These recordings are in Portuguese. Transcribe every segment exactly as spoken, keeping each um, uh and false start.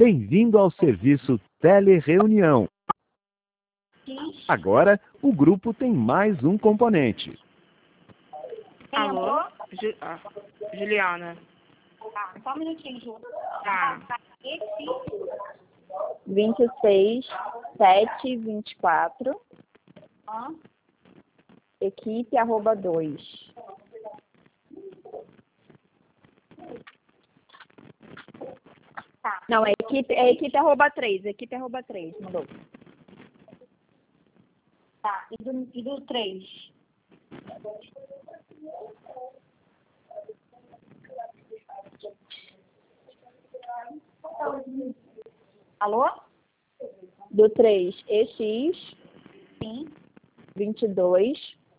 Bem-vindo ao serviço Telereunião. Agora, o grupo tem mais um componente. Alô? Ju... ah, Juliana. Tá, só um minutinho, Ju. Tá. vinte e seis, sete, vinte e quatro. Hã? Equipe arroba dois. Tá. Não, é equipe, é equipe arroba três. Equipe arroba três, mudou. Tá, e do, e do três? Alô? Do três, E X, Sim. vinte e dois,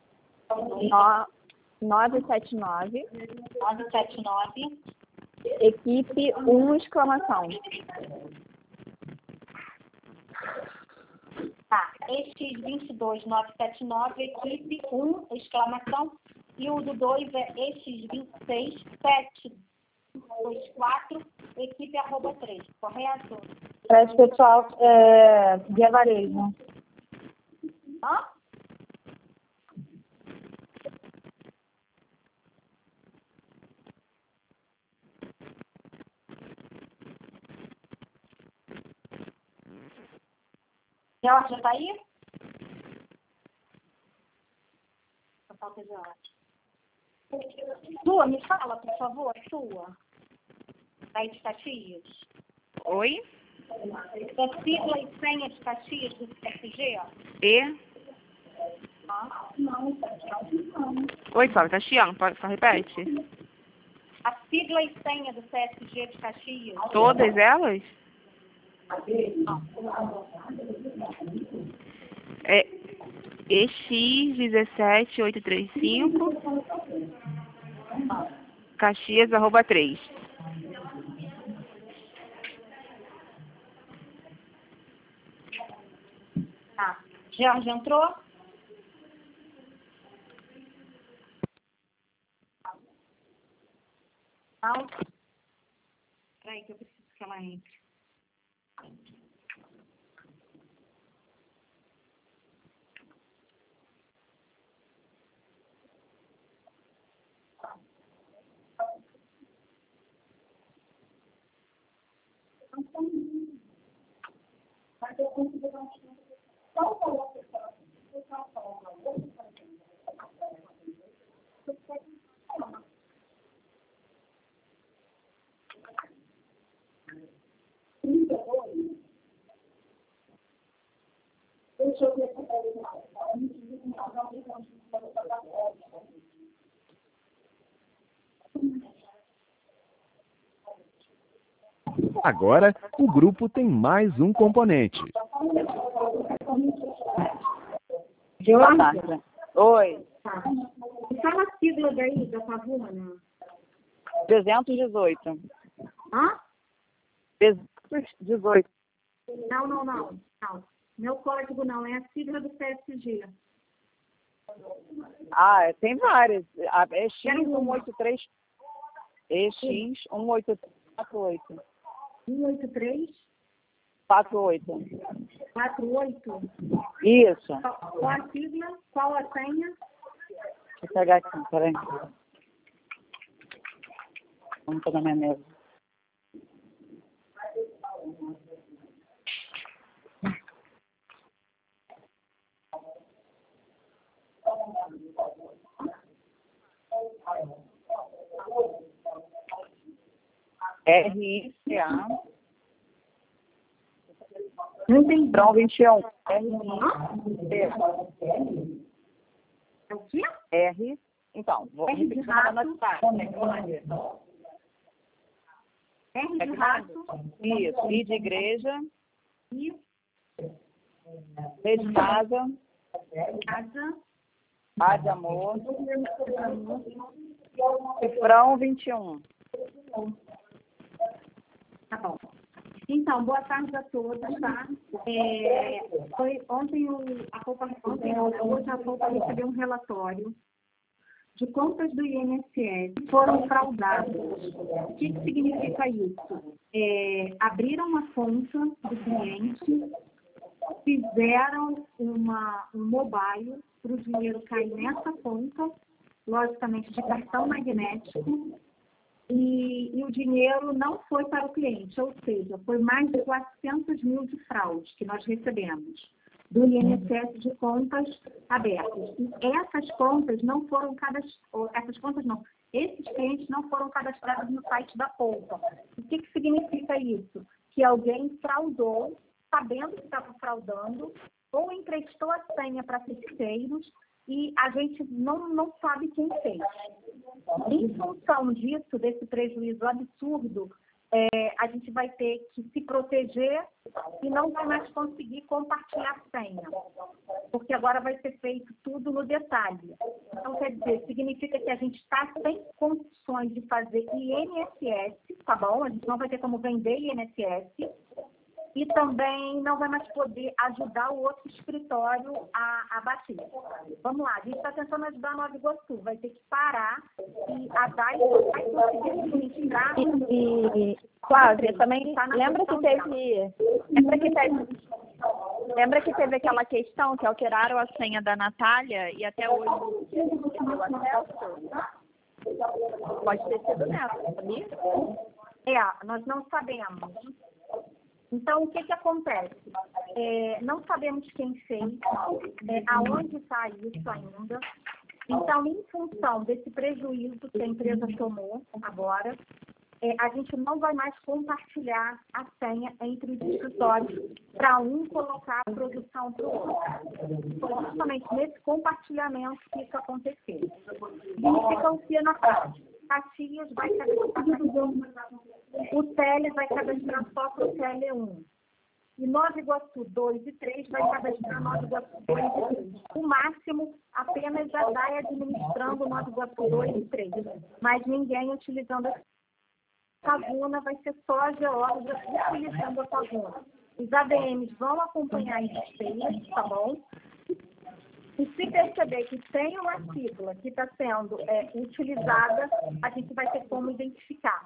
nove sete nove. nove sete nove. Equipe um, exclamação. Tá, E X vinte e dois nove sete nove, equipe um, exclamação. E o do dois é E X vinte e seis sete dois quatro, equipe arroba três, correto? Parece pessoal é, de varejo. Hã? Jorge, tá aí? Só falta Jorge. Sua, me fala, por favor, sua. Aí de Caxias. Oi? É sigla e senha de Caxias do C F G? E? Ah, não, não. Oi, Flávia, tá chiando, pode- só repete. A sigla e senha do C F G de Caxias. Todas elas? É E X um sete oito três cinco, Caxias, arroba três. Tá. Jorge entrou? Não? Peraí que eu preciso que ela entre. Agora, o grupo tem mais um componente. Jorge? Oi. Tá. Me fala a sigla daí, da Pavuna. trezentos e dezoito. Hã? trezentos e dezoito. Não, não, não. Não. Meu código não, é a sigla do C S G. Ah, tem várias. A E X Quero um uma. oito três. E X um oito três quatro oito. um oito três quatro oito. quatro oito. Isso. Qual, qual a sigla? Qual a senha? Deixa eu pegar aqui, peraí. Vamos pegar minha mesa. R I C A. Não entendi. Então, vinte e um. R É o quê? R. Então, vou R de repetir rato. na cidade. R de rato. Isso. I de igreja. I. C de casa. Casa. A de amor. Cifrão vinte e um. Tá bom. Então, boa tarde a todos, tá? É, foi ontem o, a Copa, ontem, hoje a Copa recebeu um relatório de contas do I N S S foram fraudadas. O que, que significa isso? É, abriram uma conta do cliente, fizeram uma, um mobile para o dinheiro cair nessa conta, logicamente de cartão magnético, e, e o dinheiro não foi para o cliente, ou seja, foi mais de quatrocentos mil de fraude que nós recebemos do I N S S de contas abertas. E essas contas não foram cadastradas, essas contas não, esses clientes não foram cadastrados no site da Poupa. O que, que significa isso? Que alguém fraudou, sabendo que estava fraudando, ou emprestou a senha para terceiros e a gente não, não sabe quem fez. Em função disso, desse prejuízo absurdo, É, a gente vai ter que se proteger e não vai mais conseguir compartilhar senha, porque agora vai ser feito tudo no detalhe. Então, quer dizer, significa que a gente está sem condições de fazer I N S S, tá bom? A gente não vai ter como vender I N S S e também não vai mais poder ajudar o outro escritório a, a bater. Vamos lá, a gente está tentando ajudar a Nova Iguaçu, vai ter que parar e a D A I vai conseguir administrar. E, Flávia, também tá lembra que teve. Lembra que teve. Lembra que teve aquela questão que alteraram a senha da Natália e até hoje não deu acesso? Pode ter sido nessa, sabia? É, nós não sabemos. Então, o que, que acontece? É, não sabemos quem fez, é, aonde está isso ainda. Então, em função desse prejuízo que a empresa tomou agora, é, a gente não vai mais compartilhar a senha entre os escritórios para um colocar a produção para o outro. Foi justamente nesse compartilhamento que isso aconteceu. Significa o que na prática? Caxias vai cadastrar o Tele vai cadastrar só para o Tele um. E Nova Iguaçu dois e três vai cadastrar Nova Iguaçu dois e três. O máximo, apenas a D A I administrando Nova Iguaçu dois e três. Mas ninguém utilizando a Paguna, vai ser só a geóloga utilizando a Paguna. Os A D Ms vão acompanhar esses temas, tá bom? E se perceber que tem uma sigla que está sendo é, utilizada, a gente vai ter como identificar.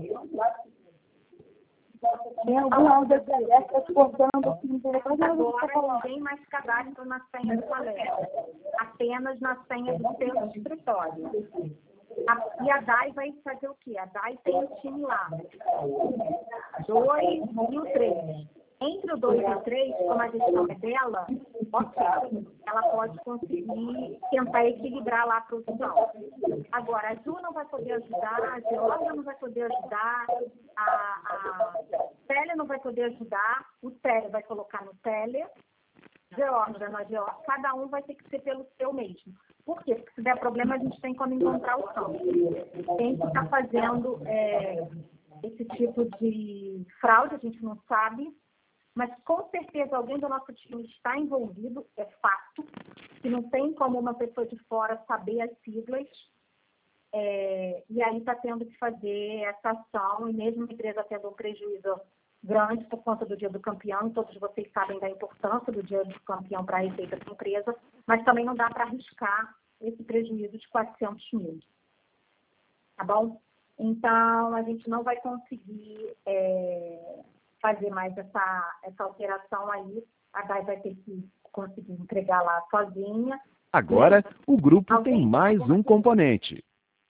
Tem alguma dessas cortando Agora, ninguém mais cadastra na senha do colega, apenas na senha do seu escritório. A, e a D A I vai fazer o quê? A D A I tem um time lá, dois e o três. Entre o dois e o três, como a gestão é dela, ok, ela pode conseguir tentar equilibrar lá a produção. Agora, a Ju não vai poder ajudar, a Georgia não vai poder ajudar, a, a Tele não vai poder ajudar, o Tele vai colocar no Tele, Georgia na Georgia, cada um vai ter que ser pelo seu mesmo. Por quê? Porque se der problema, a gente tem como encontrar o campo. Quem está fazendo é, esse tipo de fraude, a gente não sabe, mas com certeza alguém do nosso time está envolvido, é fato, que não tem como uma pessoa de fora saber as siglas, é, e aí está tendo que fazer essa ação, e mesmo a empresa tendo um prejuízo grande por conta do Dia do Campeão, e todos vocês sabem da importância do Dia do Campeão para a receita da empresa, mas também não dá para arriscar esse prejuízo de quatrocentos mil. Tá bom? Então, a gente não vai conseguir é, fazer mais essa, essa alteração aí. A D A I vai ter que conseguir entregar lá sozinha. Agora, o grupo Alguém tem mais um componente.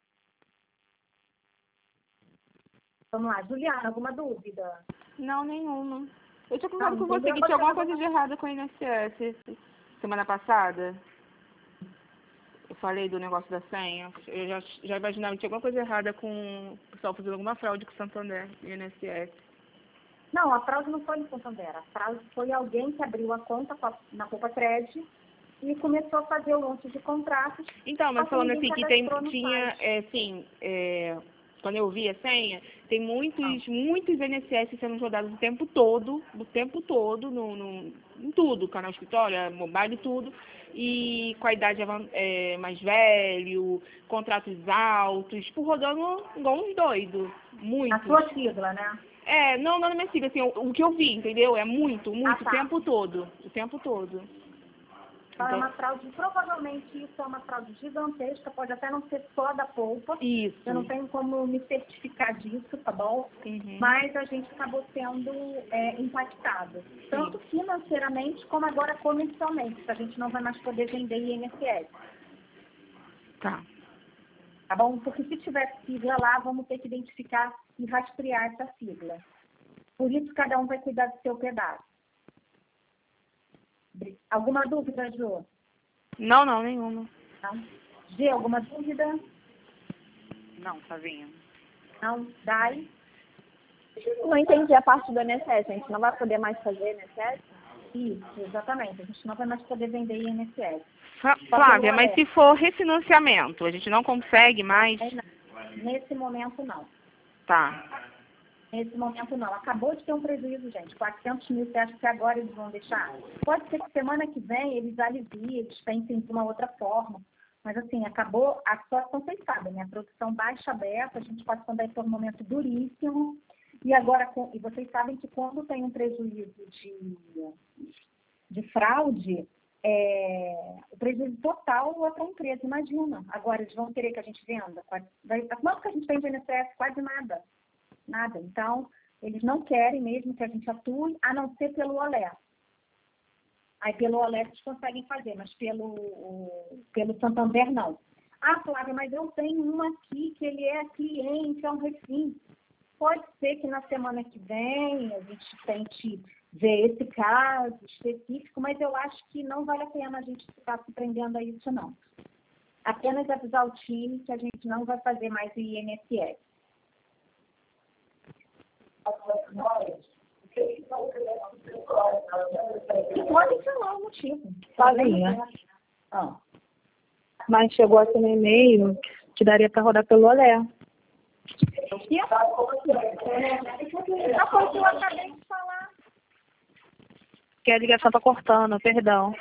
Vamos lá, Juliana, alguma dúvida? Não, nenhuma. Eu tinha conversado com Não, você que tinha alguma coisa de errado com a I N S S semana passada. Eu falei do negócio da senha. Eu já, já imaginava que tinha alguma coisa errada com o pessoal fazendo alguma fraude com o Santander e I N S S. Não, a fraude não foi no Santander. A fraude foi alguém que abriu a conta na Poupa Cred e começou a fazer o monte de contratos. Então, mas só falando ninguém assim, que tem, cadastrou no tinha, site. é, assim, é, quando eu vi a senha, tem muitos, muitos I N S S sendo rodados o tempo todo, o tempo todo, no, no, em tudo, canal escritório, mobile, tudo, e com a idade é, mais velho, contratos altos, tipo, rodando igual uns doidos, muito. A sua sigla, né? É, não, não na minha sigla, assim, o, o que eu vi, entendeu? É muito, muito, Ah, tá. o tempo todo, o tempo todo. Então, é uma fraude, provavelmente isso é uma fraude gigantesca, pode até não ser só da polpa. Isso. Eu não tenho como me certificar disso, tá bom? Uhum. Mas a gente acabou sendo é, impactado, tanto financeiramente como agora comercialmente, que a gente não vai mais poder vender I N S S. Tá. Tá bom? Porque se tiver sigla lá, vamos ter que identificar e rastrear essa sigla. Por isso, cada um vai cuidar do seu pedaço. Alguma dúvida, Jô? Não, não, nenhuma. Não? G, alguma dúvida? Não, Flavinha. Não? Dai? Não entendi a parte do I N S S. A gente não vai poder mais fazer I N S S? Isso, exatamente. A gente não vai mais poder vender I N S S. Flá- Flávia, mas se for refinanciamento, a gente não consegue mais? É, não. Nesse momento, não. Tá. Nesse momento, não. Acabou de ter um prejuízo, gente. quatrocentos mil, você acha que agora eles vão deixar? Pode ser que semana que vem eles aliviem, eles pensem de uma outra forma. Mas, assim, acabou a situação, vocês sabem, né? A produção baixa aberta, a gente passando aí por um momento duríssimo. E agora, com, e vocês sabem que quando tem um prejuízo de, de fraude, é, o prejuízo total é para a empresa, imagina. Agora, eles vão querer que a gente venda? Quase, vai, quanto que a gente tem de I N S S? Quase nada. Nada. Então, eles não querem mesmo que a gente atue, a não ser pelo Olé. Aí, pelo Olé, eles conseguem fazer, mas pelo, o, pelo Santander, não. Ah, Flávia, mas eu tenho um aqui que ele é cliente, é um refim. Pode ser que na semana que vem a gente tente ver esse caso específico, mas eu acho que não vale a pena a gente ficar se prendendo a isso, não. Apenas avisar o time que a gente não vai fazer mais o I N S S. E pode falar o motivo. Flavinha. Ah. Mas chegou assim no e-mail que daria para rodar pelo Olé. O quê? Não foi o que eu acabei de falar. Que a ligação tá cortando, perdão.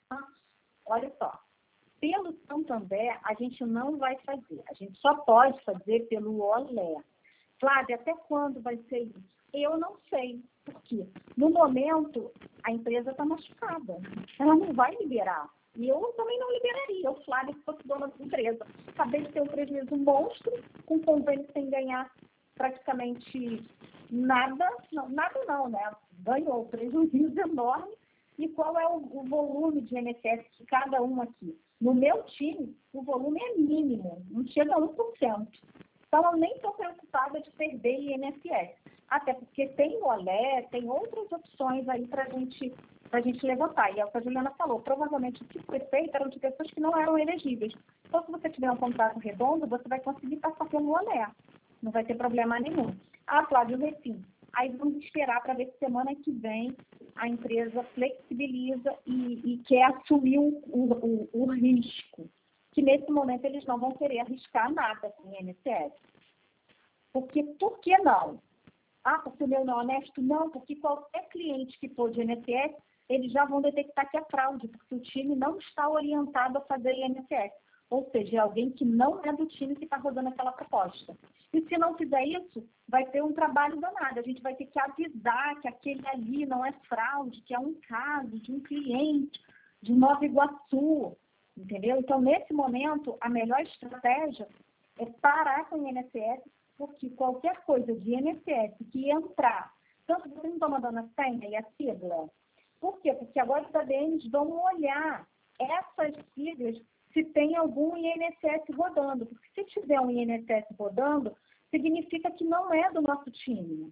Olha só. Pelo Santander, a gente não vai fazer. A gente só pode fazer pelo Olé. Flávia, até quando vai ser isso? Eu não sei. Por quê? No momento, a empresa está machucada. Ela não vai liberar. E eu também não liberaria. Eu, Flávia, se fosse dona da empresa. Acabei de ter um prejuízo monstro, com convênio sem ganhar praticamente nada. Não, nada não, né? Ganhou prejuízo enorme. E qual é o, o volume de I N S S de cada um aqui? No meu time, o volume é mínimo. Não chega a um por cento. Então, eu nem estou preocupada de perder I N S S. Até porque tem o Olé, tem outras opções aí para gente, a gente levantar. E é o que a Juliana falou. Provavelmente, o que foi feito eram de pessoas que não eram elegíveis. Então, se você tiver um contrato redondo, você vai conseguir passar pelo Olé. Não vai ter problema nenhum. Ah, Flávio, refim. Aí vamos esperar para ver se semana que vem a empresa flexibiliza e, e quer assumir o, o, o, o risco. Que nesse momento eles não vão querer arriscar nada com o I N S S. Porque, por que não? Ah, porque o meu não é honesto? Não, porque qualquer cliente que for de I N S S, eles já vão detectar que é fraude, porque o time não está orientado a fazer I N S S. Ou seja, é alguém que não é do time que está rodando aquela proposta. E se não fizer isso, vai ter um trabalho danado. A gente vai ter que avisar que aquele ali não é fraude, que é um caso de um cliente de Nova Iguaçu. Entendeu? Então, nesse momento, a melhor estratégia é parar com o I N S S, porque qualquer coisa de I N S S que entrar, tanto vocês não estão mandando a senha e a sigla. Por quê? Porque agora os A D Ms vão olhar essas siglas se tem algum I N S S rodando. Porque se tiver um I N S S rodando, significa que não é do nosso time.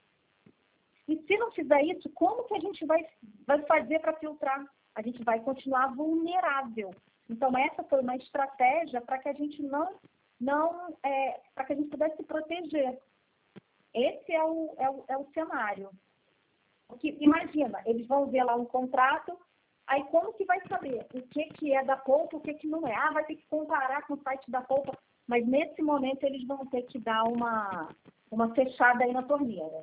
E se não fizer isso, como que a gente vai, vai fazer para filtrar? A gente vai continuar vulnerável. Então, essa foi uma estratégia para que a gente não, não é, para que a gente pudesse se proteger. Esse é o, é o, é o cenário. Porque, imagina, eles vão ver lá um contrato, aí como que vai saber o que, que é da polpa, o que, que não é? Ah, vai ter que comparar com o site da polpa. Mas, nesse momento, eles vão ter que dar uma, uma fechada aí na torneira.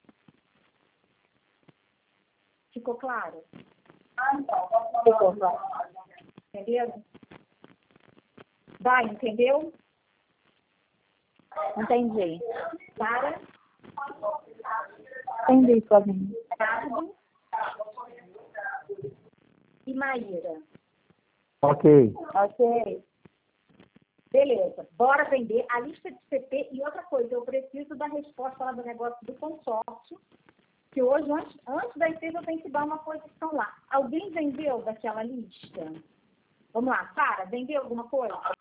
Ficou claro? Ficou claro. Entendeu? Vai, entendeu? Entendi. Clara? Entendi, Flavinha. Ricardo? E Maíra? Ok. Ok. Beleza. Bora vender a lista de C P e outra coisa, eu preciso da resposta lá do negócio do consórcio, que hoje, antes, antes da empresa, eu tenho que dar uma posição lá. Alguém vendeu daquela lista? Vamos lá, Sara, vendeu alguma coisa?